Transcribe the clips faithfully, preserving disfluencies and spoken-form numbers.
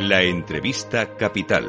La entrevista capital.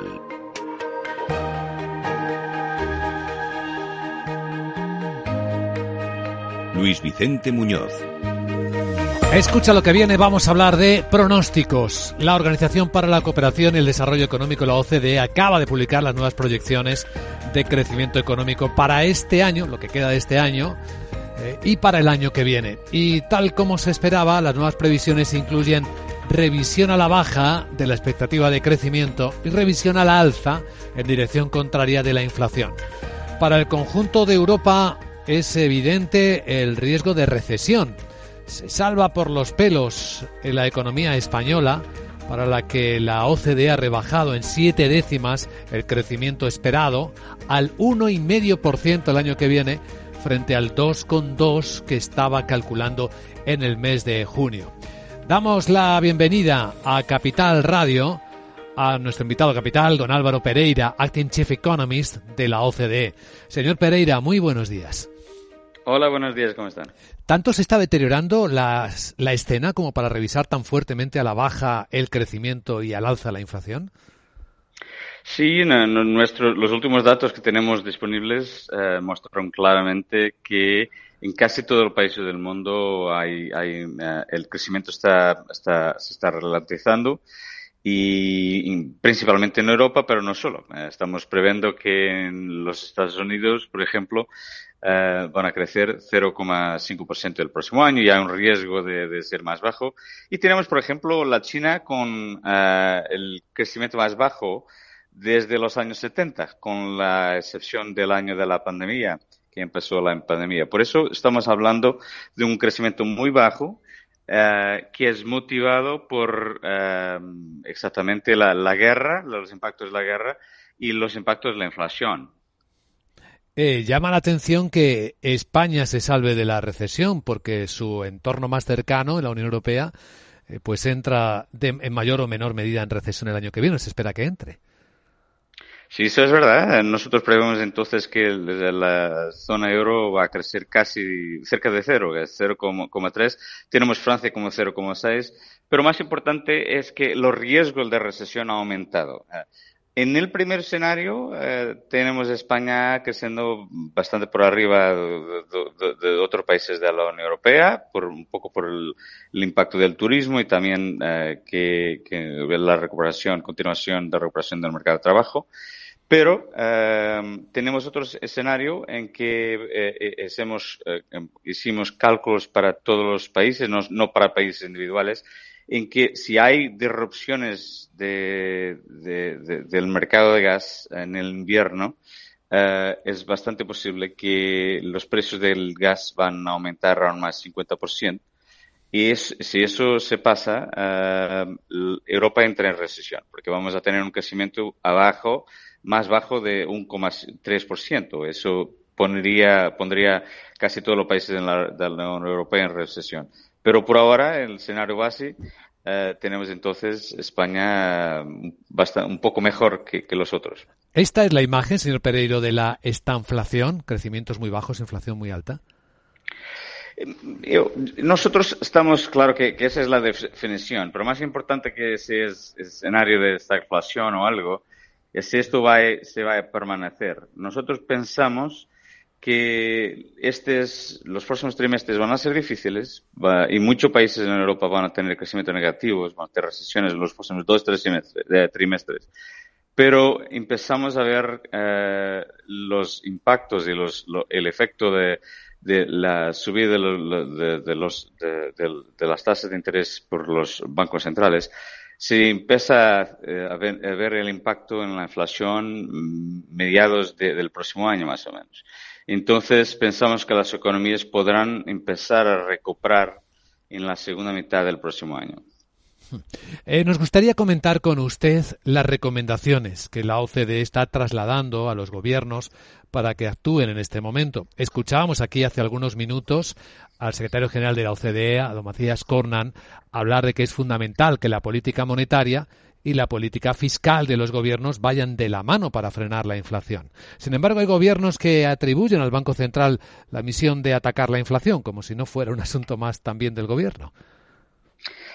Luis Vicente Muñoz. Escucha lo que viene, vamos a hablar de pronósticos. La Organización para la Cooperación y el Desarrollo Económico, la O C D E, acaba de publicar las nuevas proyecciones de crecimiento económico para este año, lo que queda de este año, eh, y para el año que viene. Y tal como se esperaba, las nuevas previsiones incluyen revisión a la baja de la expectativa de crecimiento y revisión a la alza en dirección contraria de la inflación. Para el conjunto de Europa es evidente el riesgo de recesión. Se salva por los pelos en la economía española, para la que la O C D E ha rebajado en siete décimas el crecimiento esperado al uno coma cinco por ciento el año que viene, frente al dos coma dos por ciento que estaba calculando en el mes de junio. Damos la bienvenida a Capital Radio a nuestro invitado capital, don Álvaro Pereira, Acting Chief Economist de la O C D E. Señor Pereira, muy buenos días. Hola, buenos días, ¿cómo están? ¿Tanto se está deteriorando la, la escena como para revisar tan fuertemente a la baja el crecimiento y al alza la inflación? Sí, no, no, nuestro, los últimos datos que tenemos disponibles eh, muestran claramente que en casi todos los países del mundo hay, hay, uh, el crecimiento está, está, se está ralentizando y, y principalmente en Europa, pero no solo. Uh, estamos previendo que en los Estados Unidos, por ejemplo, Uh, van a crecer cero coma cinco por ciento el próximo año y hay un riesgo de, de ser más bajo. Y tenemos, por ejemplo, la China con uh, el crecimiento más bajo desde los años setenta, con la excepción del año de la pandemia, que empezó la pandemia. Por eso estamos hablando de un crecimiento muy bajo, uh, que es motivado por uh, exactamente la, la guerra, los impactos de la guerra y los impactos de la inflación. Eh, llama la atención que España se salve de la recesión porque su entorno más cercano, en la Unión Europea, eh, pues entra de, en mayor o menor medida en recesión el año que viene. Se espera que entre. Sí, eso es verdad. Nosotros prevemos entonces que la zona euro va a crecer casi cerca de cero, es cero coma tres. Tenemos Francia como cero coma seis. Pero más importante es que los riesgos de recesión han aumentado. En el primer escenario eh, tenemos España creciendo bastante por arriba de, de, de, de otros países de la Unión Europea, por un poco por el, el impacto del turismo y también eh, que, que la recuperación, continuación de recuperación del mercado de trabajo. Pero eh, tenemos otro escenario en que eh, hicimos, eh, hicimos cálculos para todos los países, no, no para países individuales, en que si hay disrupciones de, de, de, del mercado de gas en el invierno, uh, es bastante posible que los precios del gas van a aumentar aún más cincuenta por ciento. Y es, si eso se pasa, uh, Europa entra en recesión, porque vamos a tener un crecimiento abajo, más bajo de uno coma tres por ciento. Eso pondría, pondría casi todos los países de la, de la Unión Europea en recesión. Pero por ahora, en el escenario base, eh, tenemos entonces España bastante, un poco mejor que, que los otros. ¿Esta es la imagen, señor Pereiro, de la estanflación? Crecimientos muy bajos, inflación muy alta. Yo, nosotros estamos, claro que, que esa es la definición, pero más importante que ese es, escenario de estagflación o algo, es si esto va a, se va a permanecer. Nosotros pensamos que estos, los próximos trimestres van a ser difíciles va, y muchos países en Europa van a tener crecimiento negativos, van a tener recesiones en los próximos dos, tres trimestres. Eh, trimestres. Pero empezamos a ver eh, los impactos y los, lo, el efecto de, de la subida de, lo, de, de, los, de, de, de las tasas de interés por los bancos centrales. Se empieza eh, a, ver, a ver el impacto en la inflación mediados de, del próximo año, más o menos. Entonces, pensamos que las economías podrán empezar a recuperar en la segunda mitad del próximo año. Eh, nos gustaría comentar con usted las recomendaciones que la O C D E está trasladando a los gobiernos para que actúen en este momento. Escuchábamos aquí hace algunos minutos al secretario general de la O C D E, a don Matthias Cormann, hablar de que es fundamental que la política monetaria y la política fiscal de los gobiernos vayan de la mano para frenar la inflación. Sin embargo, hay gobiernos que atribuyen al Banco Central la misión de atacar la inflación, como si no fuera un asunto más también del gobierno.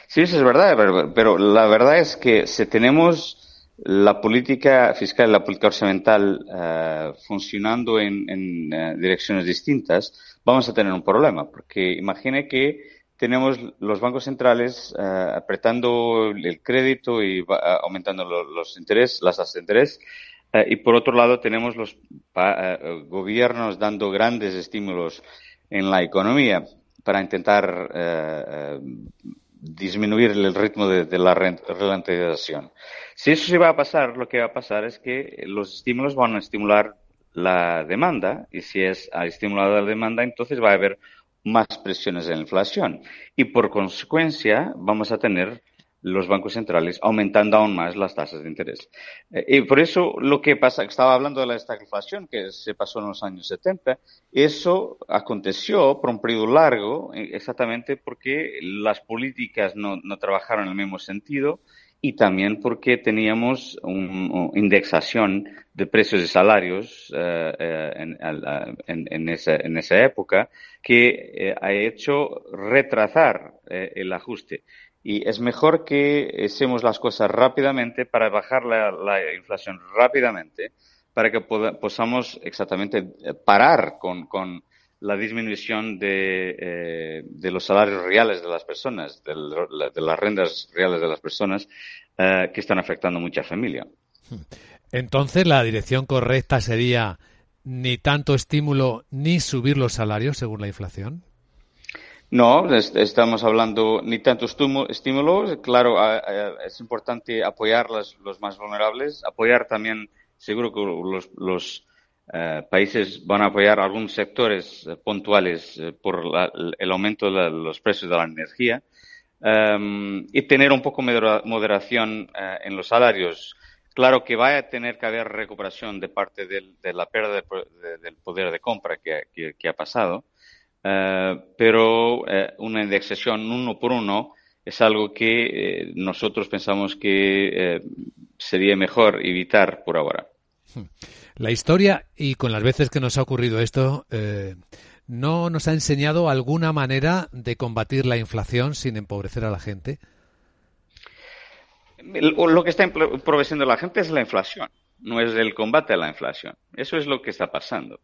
Sí, eso es verdad, pero, pero la verdad es que si tenemos la política fiscal y la política orçamental uh, funcionando en, en uh, direcciones distintas, vamos a tener un problema, porque imagine que tenemos los bancos centrales uh, apretando el crédito y uh, aumentando los, los intereses, las tasas de interés, uh, y por otro lado tenemos los uh, gobiernos dando grandes estímulos en la economía para intentar uh, uh, disminuir el ritmo de, de la ralentización. Si eso se va a pasar, lo que va a pasar es que los estímulos van a estimular la demanda, y si es ha estimulado la demanda, entonces va a haber más presiones en la inflación. Y por consecuencia vamos a tener los bancos centrales aumentando aún más las tasas de interés. Eh, y por eso lo que pasa, estaba hablando de la estagflación que se pasó en los años setenta, eso aconteció por un periodo largo exactamente porque las políticas no, no trabajaron en el mismo sentido y también porque teníamos una un indexación de precios y salarios eh, eh, en, en, en, esa, en esa época que eh, ha hecho retrasar eh, el ajuste. Y es mejor que hacemos las cosas rápidamente para bajar la, la inflación rápidamente, para que pod- podamos exactamente parar con, con la disminución de, eh, de los salarios reales de las personas, de, la, de las rentas reales de las personas, eh, que están afectando a mucha familia. Entonces, la dirección correcta sería ni tanto estímulo ni subir los salarios según la inflación. No, estamos hablando ni tanto estímulo. Claro, es importante apoyar los, los más vulnerables, apoyar también, seguro que los, los uh, países van a apoyar algunos sectores uh, puntuales uh, por la, el aumento de la, los precios de la energía, um, y tener un poco de moderación uh, en los salarios. Claro que va a tener que haber recuperación de parte del, de la pérdida de, de, del poder de compra que, que, que ha pasado. Uh, pero uh, una indexación uno por uno es algo que eh, nosotros pensamos que eh, sería mejor evitar por ahora. La historia, y con las veces que nos ha ocurrido esto, eh, ¿no nos ha enseñado alguna manera de combatir la inflación sin empobrecer a la gente? Lo que está empobreciendo a la gente es la inflación, no es el combate a la inflación. Eso es lo que está pasando.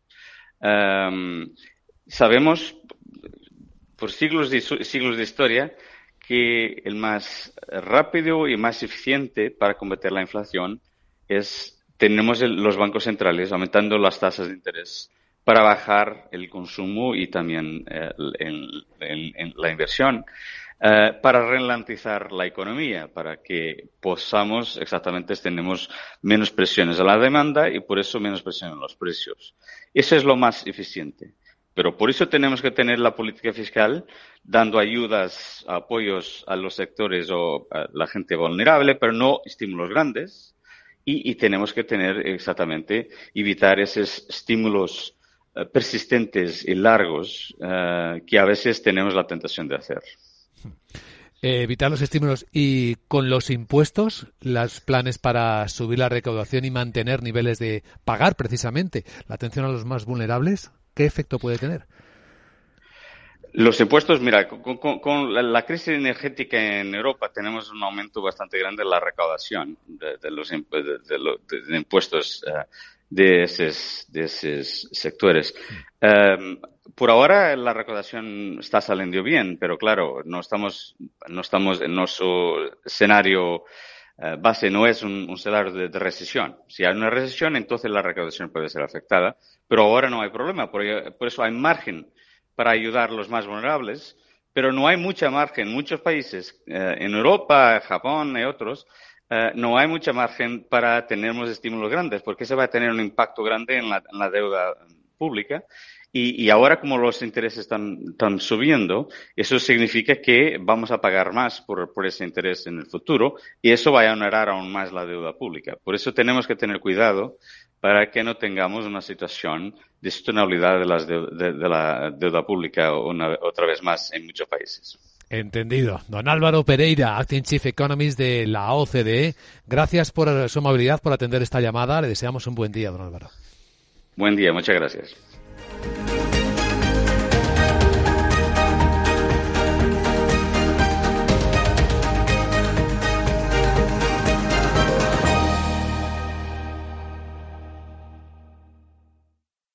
Um, Sabemos por siglos de, siglos de historia que el más rápido y más eficiente para combatir la inflación es tenemos el, los bancos centrales aumentando las tasas de interés para bajar el consumo y también eh, en, en, en la inversión, eh, para ralentizar la economía, para que podamos exactamente tenemos menos presiones a la demanda y por eso menos presión en los precios. Eso es lo más eficiente. Pero por eso tenemos que tener la política fiscal dando ayudas, apoyos a los sectores o a la gente vulnerable, pero no estímulos grandes. Y, y tenemos que tener exactamente, evitar esos estímulos uh, persistentes y largos uh, que a veces tenemos la tentación de hacer. Eh, evitar los estímulos y con los impuestos, los planes para subir la recaudación y mantener niveles de pagar precisamente la atención a los más vulnerables. ¿Qué efecto puede tener? Los impuestos, mira, con, con, con la, la crisis energética en Europa tenemos un aumento bastante grande en la recaudación de, de los de, de, de, de impuestos uh, de, esos, de esos sectores. Um, por ahora la recaudación está saliendo bien, pero claro, no estamos, no estamos en nuestro escenario uh, base, no es un, un escenario de, de recesión. Si hay una recesión, entonces la recaudación puede ser afectada. Pero ahora no hay problema, por, por eso hay margen para ayudar a los más vulnerables, pero no hay mucha margen. En muchos países, eh, en Europa, Japón y otros, eh, no hay mucha margen para tener unos estímulos grandes, porque eso va a tener un impacto grande en la, en la deuda pública. Y, y ahora, como los intereses están, están subiendo, eso significa que vamos a pagar más por, por ese interés en el futuro, y eso va a onerar aún más la deuda pública. Por eso tenemos que tener cuidado para que no tengamos una situación de sostenibilidad de, las de, de, de la deuda pública una, otra vez más en muchos países. Entendido. Don Álvaro Pereira, Acting Chief Economist de la O C D E, gracias por su amabilidad, por atender esta llamada. Le deseamos un buen día, don Álvaro. Buen día, muchas gracias.